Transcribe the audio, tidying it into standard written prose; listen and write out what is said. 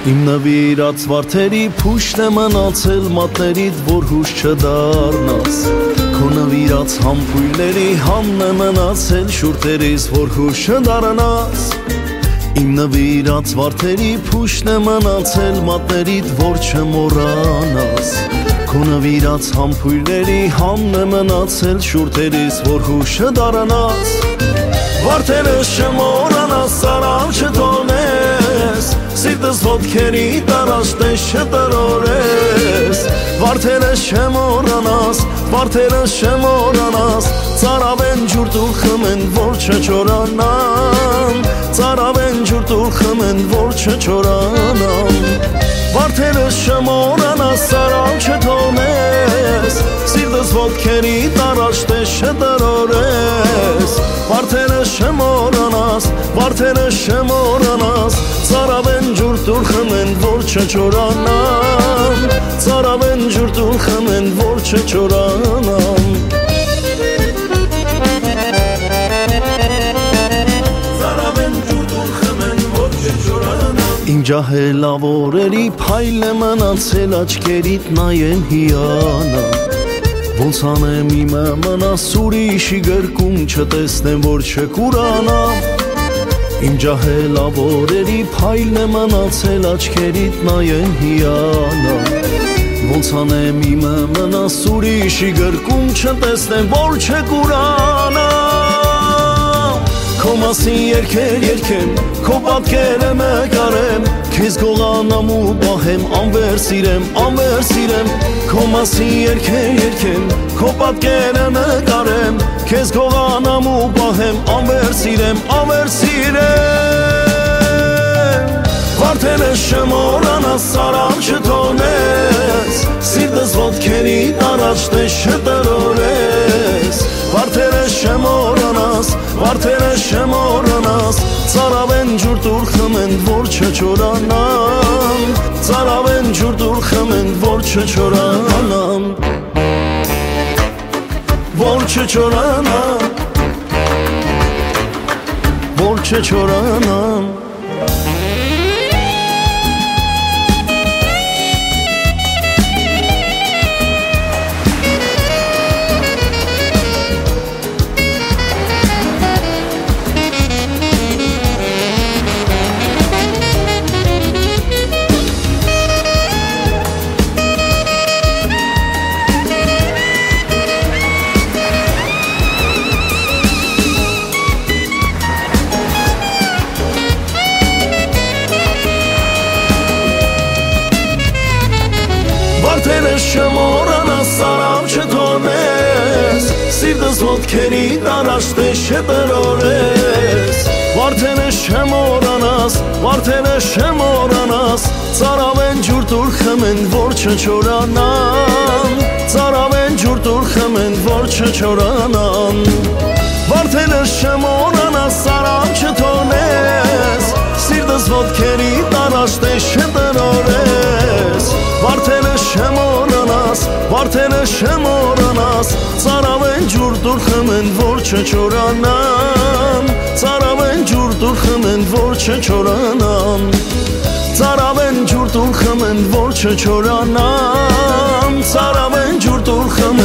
Իմ նվիրած վարդերի փուշն է մնացել մատներիդ, որ հուշ չդառնաս Քո նվիրած համբույրների համն է մնացել շուրթերիս, որ հուշ չդառնաս Իմ նվիրած վարդերի փուշն է մնացել մատներիդ, որ չմոռանաս Քո նվիրած համբույրների համն է մնացել շուրթերիս, որ հուշ չդառնաս Վարդերս չմոռանաս, սարավ չթողնես Սիրտս ոտքերի տարաշտես չտրորես Վարդերս չմոռանաս, վարդերս չմոռանաս Ծարավեն ջուր տուր խմեն, որ չչորանան Ծարավեն ջուր տուր խմեն, որ չչորանան Վարդերս չմոռանաս, սարավ չթողնես Սիրտս ոտքերի տարաշտես չտրորես Վարդերս չմոռանաս, վարդերս չմոռանաս Ծարավեն ջուր տուր խմեն, որ չչորանան Ծարավեն ջուր տուր խմեն, որ չչորանան Ծարավեն ջուր տուր խմեն, որ չչորանան Իմ ջահելավորերի փայլն է մնացել աչքերիդ նայեն հիանա Ոնց անեմ իմը մնաս ուրիշի գրկում չտեսնեմ, որ չկուրանամ Իմ ջահելավորերի փայլն է մնացել աչքերիդ նայեն հիանա Ոնց անեմ իմը մնաս ուրիշի գրկում չտեսնեմ, որ չկուրանամ Քո մասին երգեր երգեմ, քո պատկերը մեկարեմ Քեզ գողանամ ու բահեմ, անվեր սիրեմ, անվեր սիրեմ Քո մասին երգեր երգեմ, քո պատկերը նկարեմ Քեզ գողանամ ու բահեմ, անվեր սիրեմ, անվեր սիրեմ Վարդերս չմոռանաս, սարավ չթողնես Սիրտս ոտքերի առաջտես չտրորես Վարդերս չմոռանաս, վարդերս չմոռանաս Ծարավեն ջուր տուր խմեն, որ չչորանան Ծարավեն ջուր տուր խմեն, որ չչորանան Որ չչորանան Որ չչորանան Վարդերս չմոռանաս, սարավ չթողնես Սիրտս ոտքերի տարաշտես չտրորես Վարդերս չմոռանաս, վարդերս չմոռանաս Ծարավեն ջուր տուր խմեն, որ չչորանան Ծարավեն ջուր տուր խմեն, որ չչորանան Վարդերս չմոռանաս, սարավ չթողնես Սիրտս ոտքերի տարաշտես չտրորես Վարդերս չմոռանաս, վարդերս չմոռանաս Ծարավեն ջուր տուր խմեն, որ չչորանան Ծարավեն ջուր տուր խմեն, որ չչորանան Ծարավեն ջուր տուր խմեն, որ չչորանան Ծարավեն ջուր տուր խմեն